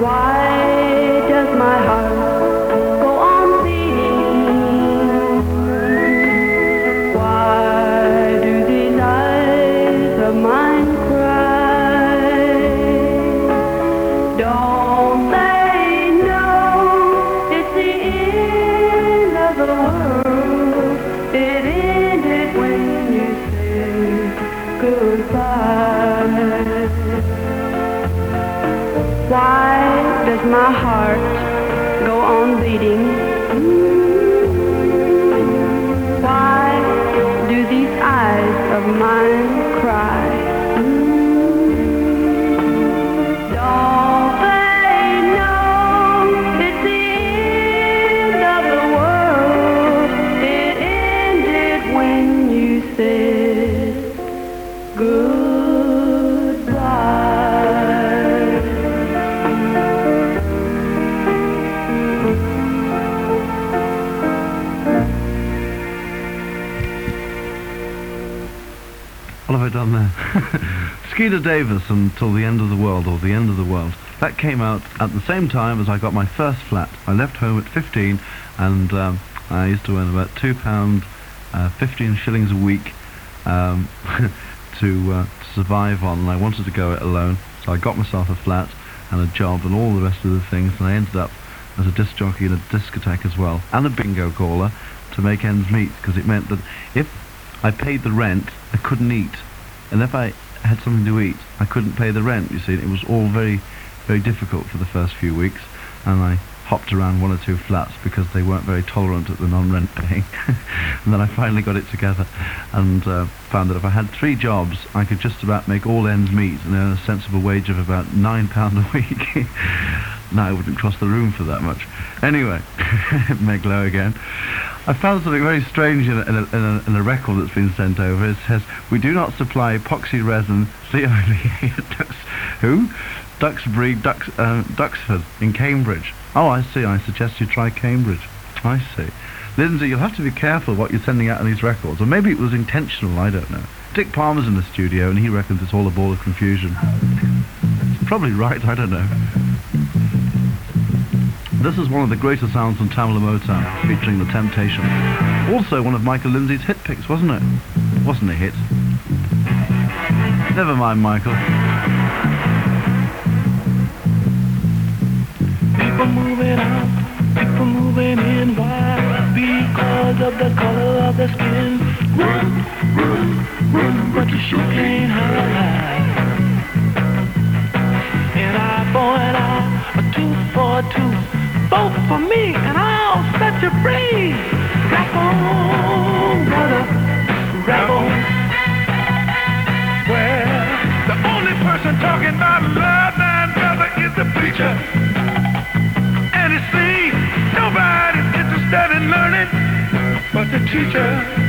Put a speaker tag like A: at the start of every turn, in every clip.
A: Why does my heart go on beating? Why do these eyes of mine cry? Don't they know it's the end of the world? It ended when you said goodbye. Why does my heart go on beating? Why do these eyes of mine cry? Don't they know it's the end of the world? It ended when you said goodbye.
B: What have I done there? Skeeter Davis and Till the End of the World, or The End of the World. That came out at the same time as I got my first flat. I left home at 15 and I used to earn about £2, 15 shillings a week to survive on, and I wanted to go it alone. So I got myself a flat and a job and all the rest of the things, and I ended up as a disc jockey in a discotheque as well, and a bingo caller to make ends meet, because it meant that if I paid the rent, I couldn't eat. And if I had something to eat, I couldn't pay the rent, you see. It was all very, very difficult for the first few weeks. And I hopped around one or two flats because they weren't very tolerant at the non-rent paying. And then I finally got it together and found that if I had 3 jobs, I could just about make all ends meet and earn a sensible wage of about £9 a week. Now I wouldn't cross the room for that much. Anyway, Meg Lowe again. I found something very strange in a record that's been sent over. It says, "We do not supply epoxy resin CIVA who? Duxbury, Duxford in Cambridge." Oh, I see. I suggest you try Cambridge. I see. Lindsay, you'll have to be careful what you're sending out on these records. Or maybe it was intentional, I don't know. Dick Palmer's in the studio and he reckons it's all a ball of confusion. He's probably right, I don't know. This is one of the greater sounds from Tamla Motown, featuring The Temptations. Also one of Michael Lindsay's hit picks, wasn't it? Wasn't a hit. Never mind, Michael.
C: People moving out, people moving in. Why? Because of the color of the skin. Run, run, run, but you sure can't hide. An eye for an eye, a tooth for a tooth. Vote for me and I'll set you free. Rap on, brother, rap on. Well, the only person talking about love, man, brother, is the preacher. And it seems nobody's interested in learning but the teacher.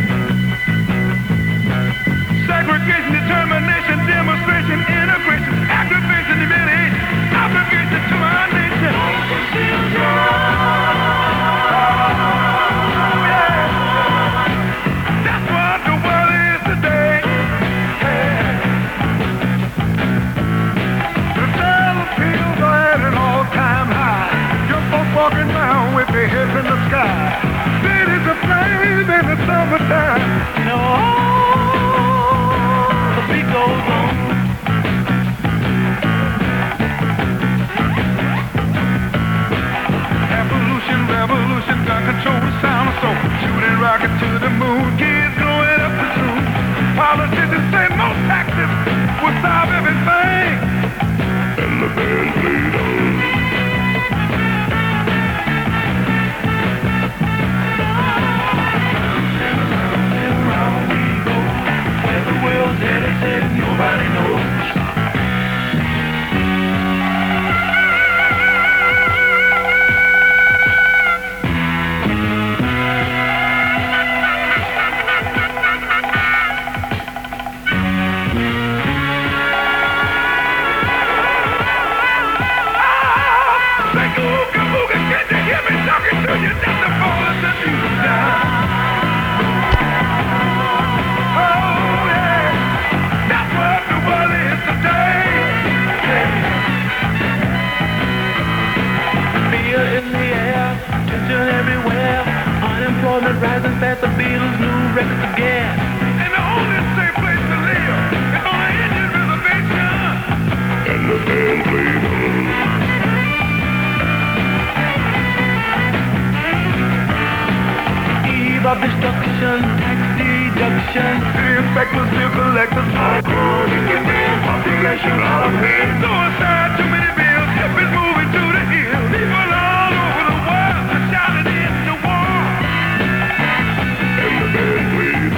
C: Segregation, determination, demonstration, integration, aggravation, humiliation, obligation to our nation. That's what the world is today. The battlefields are at an all-time high. Young folks walking around with their heads in the sky. Cities aflame in the summertime. You know, the beat goes on. Revolution, gun control the sound of soul. Shooting rocket to the moon, kids growing up too soon. Politicians say no taxes will solve everything. And the band played on. And around we go. Where the world's headed, nobody knows. wishing all of him. Suicide, too many bills, is moving to the hills. People all over the world are shouting in the war. And the band plays.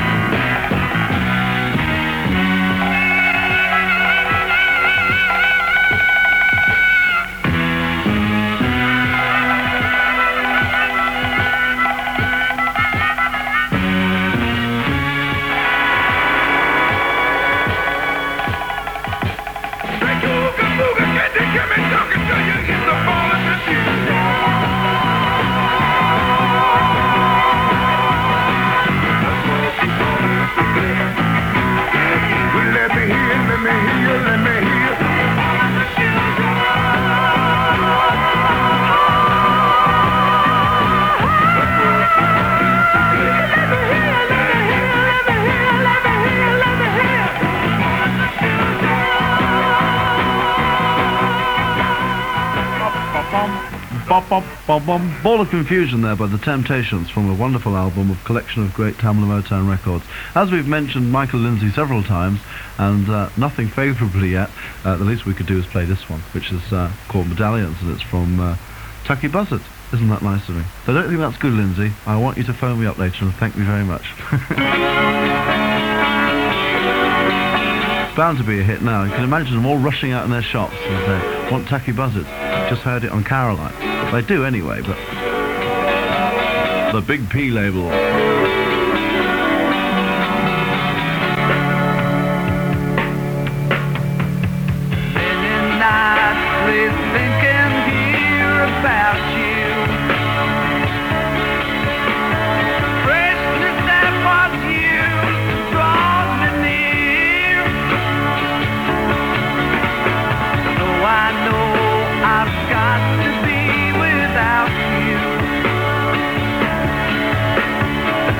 B: Ball of Confusion there by The Temptations from a wonderful album of collection of great Tamla Motown records. As we've mentioned Michael Lindsay several times, and nothing favourably yet, the least we could do is play this one, which is called Medallions, and it's from Tucky Buzzard. Isn't that nice of me? So I don't think that's good, Lindsay. I want you to phone me up later and thank me very much. It's bound to be a hit now. You can imagine them all rushing out in their shops and say, want Tucky Buzzard. Just heard it on Caroline. They do anyway, but the Big P label.
A: Many nights lay thinking here about you. Freshness that was you draws me near. So I know I've got to be without you.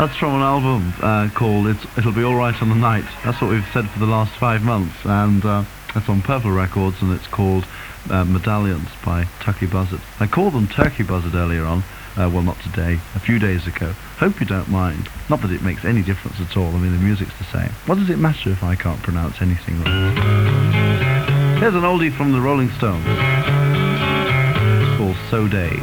B: That's from an album called It'll Be Alright on the Night. That's what we've said for the last 5 months, and that's on Purple Records, and it's called Medallions by Turkey Buzzard. I called them Turkey Buzzard earlier on, well, not today, a few days ago. Hope you don't mind. Not that it makes any difference at all. I mean, the music's the same. What does it matter if I can't pronounce anything right? Here's an oldie from the Rolling Stones. It's called So Day.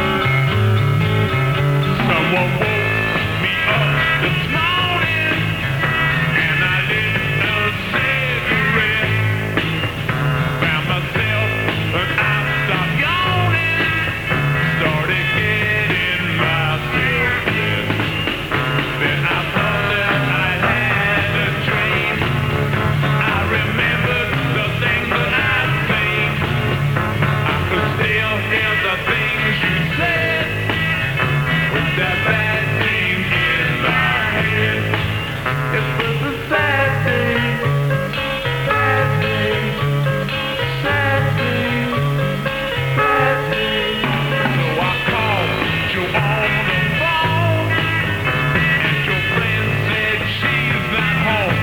C: Someone woke me up this morning, and I lit a cigarette. Found myself, and I stopped yawning. Started getting myself dressed. Then I thought that I had a dream. I remembered the things that I'd seen. I could still hear the things you said. That bad thing in my head. It was a sad thing, sad thing, sad thing, sad thing. So I called you on the phone, and your friend said she's not home.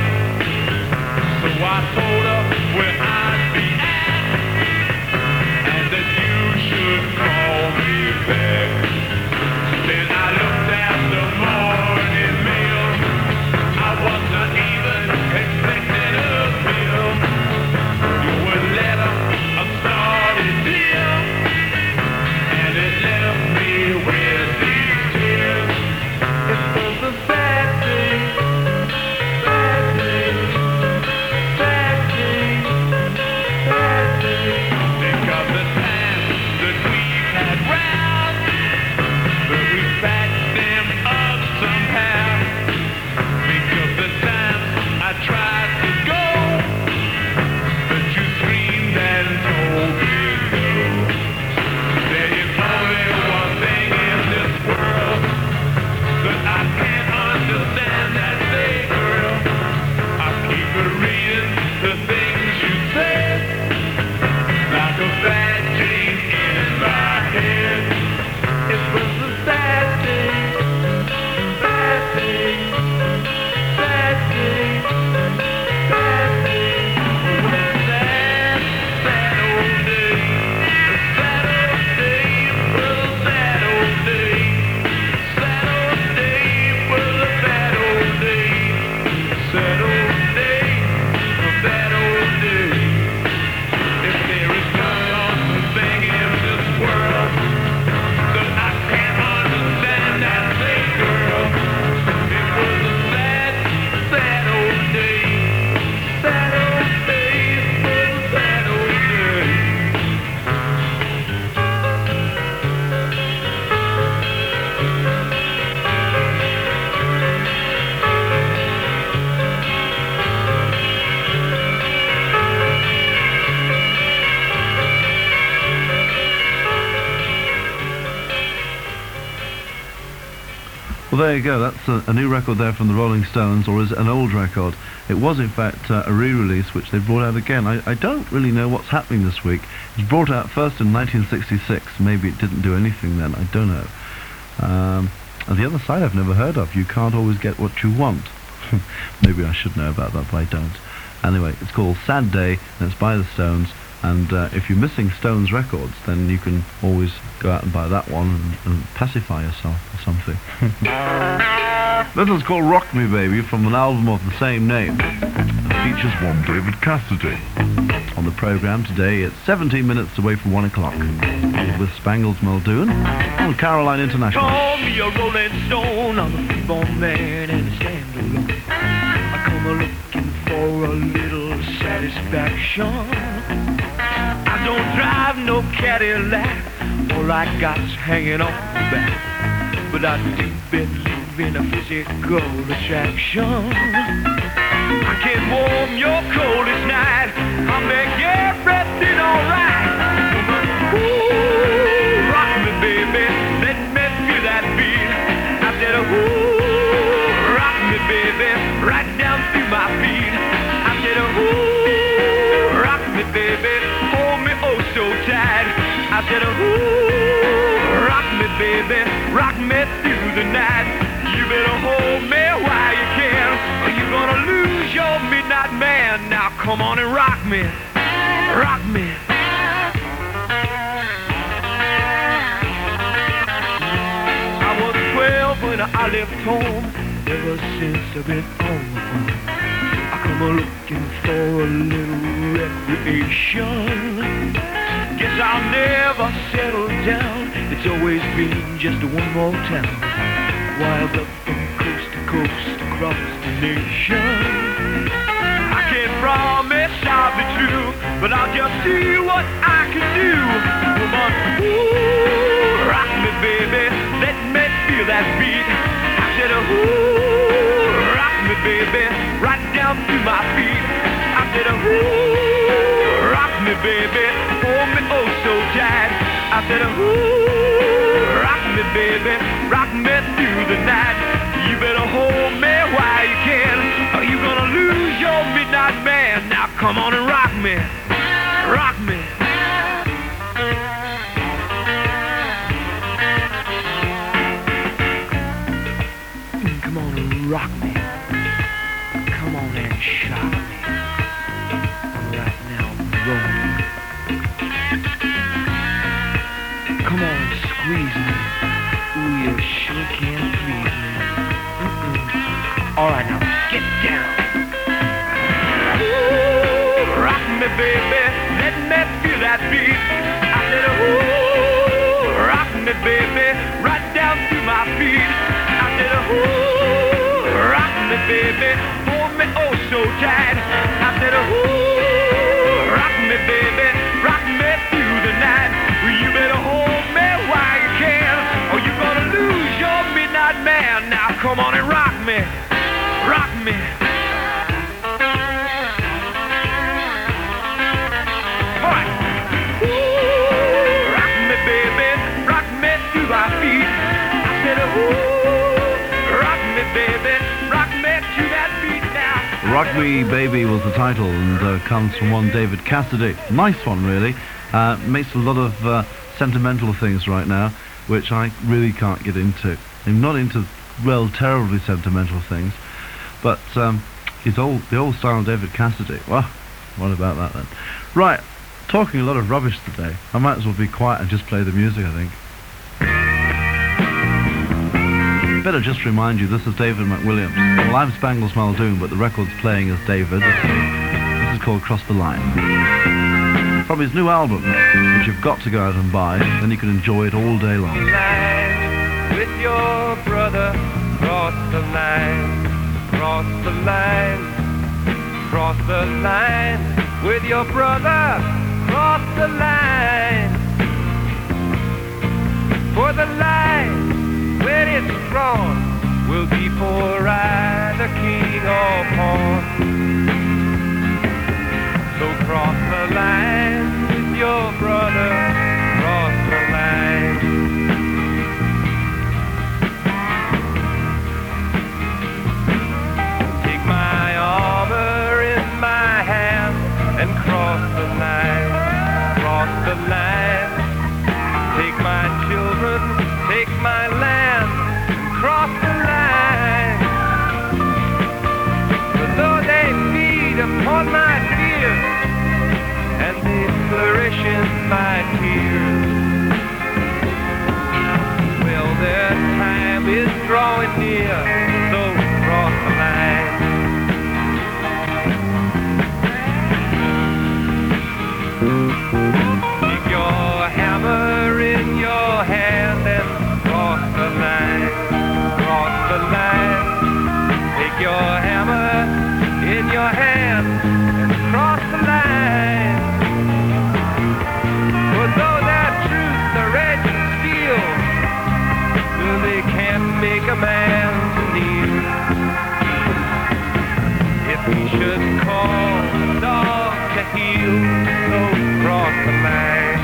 C: So I told her where I'd be at, and that you should call me back. Then I looked at the morning mail. I wasn't even expecting a bill. Your letter, a started deal, and it left me with these tears. It was a sad thing, sad thing, sad thing, sad thing. Because the time that we've had round, but we patched them up somehow. Because the time I tried to go, but you screamed and told me no. There is only one thing in this world that I can't understand, that day, girl. I keep reading the things you said, like a bad dream in my head. It was a sad thing, sad thing, sad thing, sad thing. It was a sad, sad old day. A sad old day, it was a sad old day. Sad old day, it was a sad old day. Sad old day, a sad old day. If there is one thing in this world that I can't understand, that day, girl. It was a sad, sad old day. Sad old day, it was a sad old day.
B: Well, there you go. That's a new record there from the Rolling Stones, or is it an old record? It was, in fact, a re-release, which they brought out again. I don't really know what's happening this week. It was brought out first in 1966. Maybe it didn't do anything then. I don't know. And the other side I've never heard of. You can't always get what you want. Maybe I should know about that, but I don't. Anyway, it's called Sad Day, and it's by the Stones. And if you're missing Stones records, then you can always go out and buy that one and pacify yourself or something. This is called Rock Me Baby, from an album of the same name. It features one David Cassidy. On the programme today, it's 17 minutes away from 1 o'clock. With Spangles Muldoon and Caroline International.
D: Call me a rolling stone, I'm a free-born man and I stand alone. I come a-looking for a little satisfaction. I don't drive no Cadillac, all I got's hanging off the back. But I do believe in a physical attraction. I can warm your coldest night, I'll make everything alright. Ooh, rock me baby, let me feel that beat. I said, ooh, rock me baby, right down through my feet. I said, ooh, rock me baby, hold me oh so tight. I said, ooh, rock me baby, rock me through the night. You better hold man. Now come on and rock me. Rock me. I was 12 when I left home. Ever since I've been on my own, I come looking for a little recreation. Guess I'll never settle down. It's always been just one more town. Wild up from coast to coast across the nation. I can't promise I'll be true, but I'll just see what I can do. Woman, ooh, rock me, baby. Let me feel that beat. I said, ooh, rock me, baby. Right down to my feet. I said, ooh, rock me, baby. Hold me oh so tight. I said, ooh, rock me, baby. Rock me through the night. You better hold me while you can, or you gonna lose your midnight man. Now come on and rock me. Rock me. Come on and rock me. Come on and shock me. Right now, roll me. Come on and squeeze me. Ooh, you sure can please me. All right, now get down. Ooh, rock me, baby. Let me feel that beat. I said, ooh, rock me, baby. Right down to my feet. I said, ooh, rock me, baby. Hold me oh so tight. I said, ooh, rock me, baby. Rock me through the night. Well, you better hold me while you can, or you're gonna lose your midnight man. Now come on and rock me. Rock me. All right. Ooh, rock me, baby. Rock me through my feet. I said, ooh, rock me, baby. Rock me to that beat now.
B: Rock Me Baby was the title, and comes from one David Cassidy. Nice one, really. Makes a lot of sentimental things right now, which I really can't get into. I'm not into, well, terribly sentimental things, but the old style of David Cassidy. Well, what about that then? Right, talking a lot of rubbish today. I might as well be quiet and just play the music, I think. Better just remind you, this is David McWilliams. Well, I'm Spangles Muldoon, but the record's playing as David. This is called Cross the Line. From his new album, which you've got to go out and buy, then you can enjoy it all day long.
D: With your brother, cross the line, cross the line, cross the line. With your brother, cross the line. For the line, when it's drawn, will be for either king or pawn. So cross the line with your brother, cross the line. Take my armor in my hand and cross the line, cross the line. Take my children, take my land, and cross the line. For though they feed upon my fears, and they flourish in my tears, well, their time is drawing near, so cross the line. Keep your hammer in your hand and cross the line, cross the line. Take your hammer in your hand and cross the line. For though that truth are red and steel, still they can't make a man kneel. If we should call the dog to heel, so cross the line.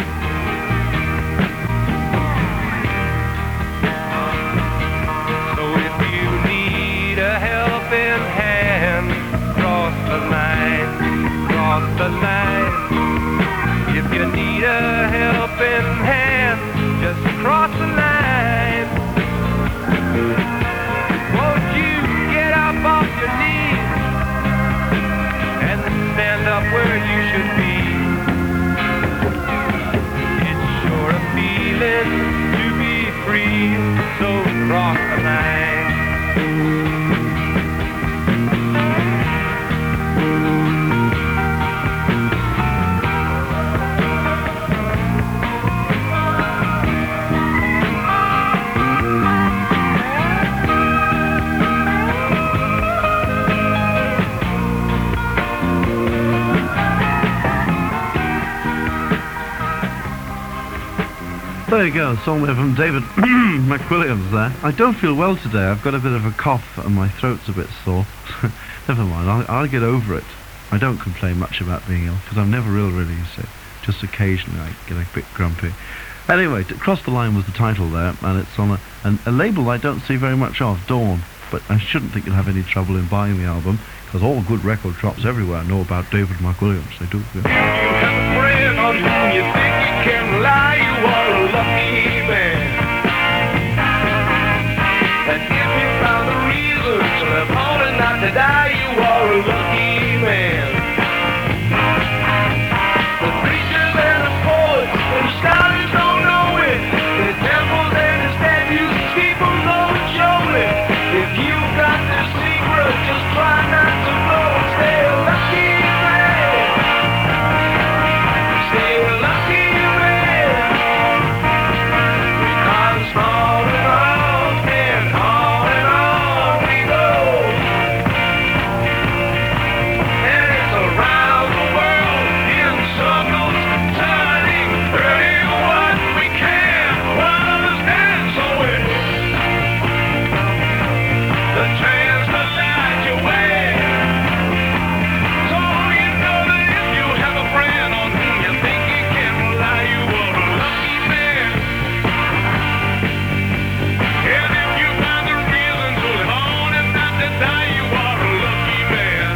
D: So if you need a helping hand, cross the line, cross the line. If you need a helping hand, just cross the line. Won't you get up off your knees
B: There you go, a song there from David McWilliams there. I don't feel well today. I've got a bit of a cough and my throat's a bit sore. Never mind, I'll get over it. I don't complain much about being ill, because I'm never ill really, you see. Just occasionally I get a bit grumpy. Anyway, Cross the Line was the title there, and it's on a label I don't see very much of, Dawn. But I shouldn't think you'll have any trouble in buying the album, because all good record shops everywhere know about David McWilliams. They do.
D: You have a friend on whom you think you can rely, you are a lucky man. And if you found a reason to live on and not to die, you are a lucky man. The preachers and the poets and the scholars don't know it. The temples and the statues, people don't show it. If you got the secret, just try not to blow. Stay a lucky man. Stay a lucky man. Because on and on and on we go. And it's around the world in circles, turning, hurting what we can, understand. So it's the chance to light your way. So you know that if you have a friend on whom you think you can rely, you are a lucky man. And if you find a reason to live on and not to die, you are a lucky man.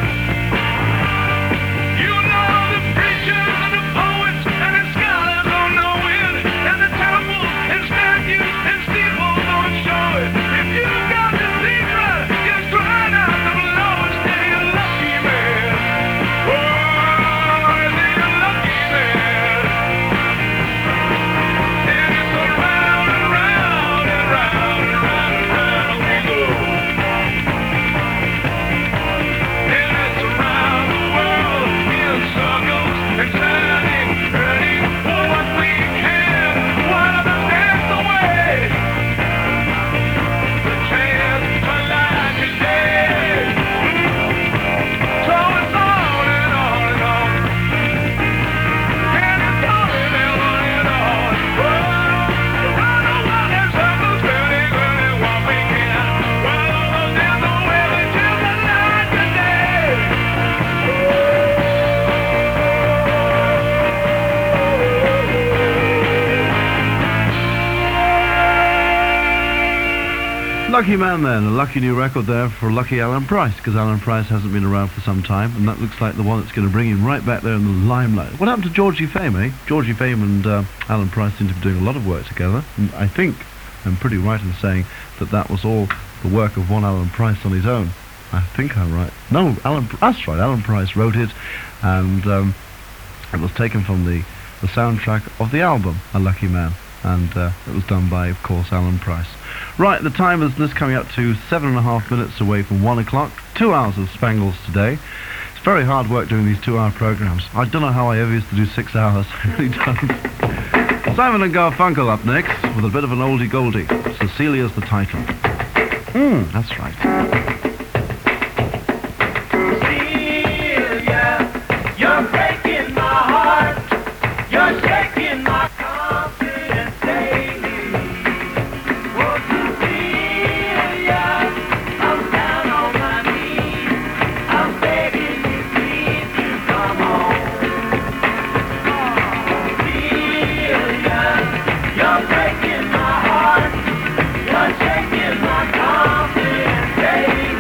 D: You know the preachers and the poets and the scholars don't know it, and the temples and statues and steeples don't show it. If you got the secret, just try not to blow it. Stay a lucky man. Oh, stay a lucky man. And it's around and round and round and round and round we go. And it's around the world in circles and turning, hurting for what we can. One of us dance away. The chance to light your day. So it's on and on and on. And it's on and on and on. Oh, around the world in circles, turning, hurting what we can. One of us dance away. The chance to light your day.
B: Lucky Man then, a lucky new record there for lucky Alan Price, because Alan Price hasn't been around for some time, and that looks like the one that's going to bring him right back there in the limelight. What happened to Georgie Fame, eh? Georgie Fame and Alan Price seem to be doing a lot of work together, and I think I'm pretty right in saying that that was all the work of one Alan Price on his own. I think I'm right. No, that's right, Alan Price wrote it, and it was taken from the soundtrack of the album, A Lucky Man, and it was done by, of course, Alan Price. Right, the time is just coming up to 7.5 minutes away from 1 o'clock. 2 hours of Spangles today. It's very hard work doing these 2-hour programs. I don't know how I ever used to do 6 hours. I really don't. Simon and Garfunkel up next with a bit of an oldie goldie. Cecilia's the title. That's right.
D: Cecilia, you're breaking my heart. You're shaking my confidence daily. Oh, Cecilia, I'm down on my knees. I'm begging you, please, to come home. Cecilia, you're breaking my heart. You're shaking my confidence daily.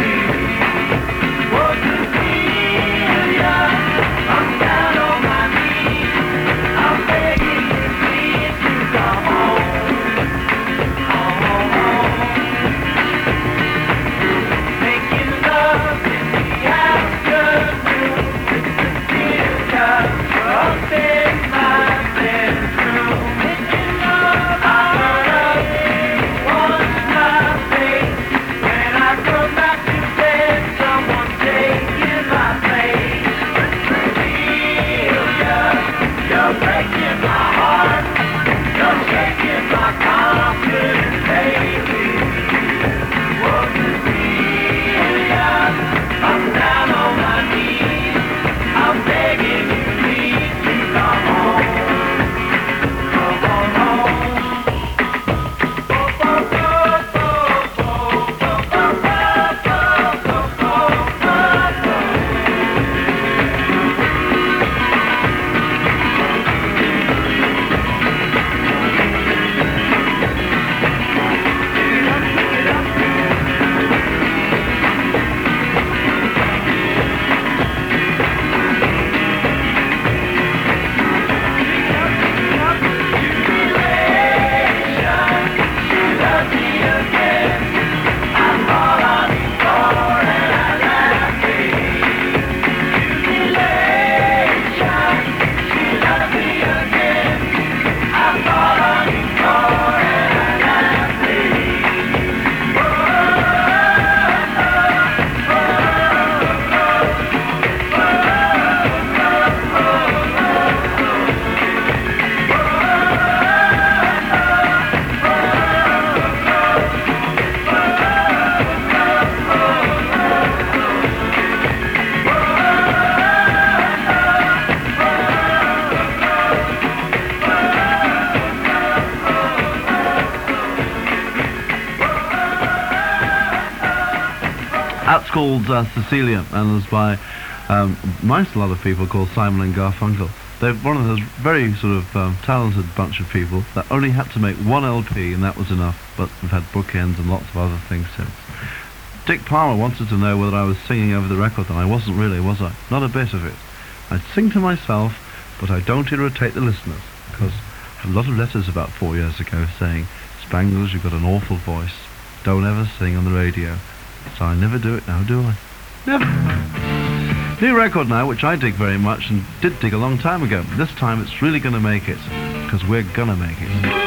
B: called Cecilia, and it's by a nice lot of people called Simon and Garfunkel. They're one of those very sort of talented bunch of people that only had to make one LP, and that was enough, but we've had bookends and lots of other things since. Dick Palmer wanted to know whether I was singing over the record, and I wasn't really, was I? Not a bit of it. I'd sing to myself, but I don't irritate the listeners, because I had a lot of letters about 4 years ago saying, Spangles, you've got an awful voice. Don't ever sing on the radio. So I never do it now, do I? Never. New record now, which I dig very much and did dig a long time ago. This time it's really going to make it, because we're going to make it.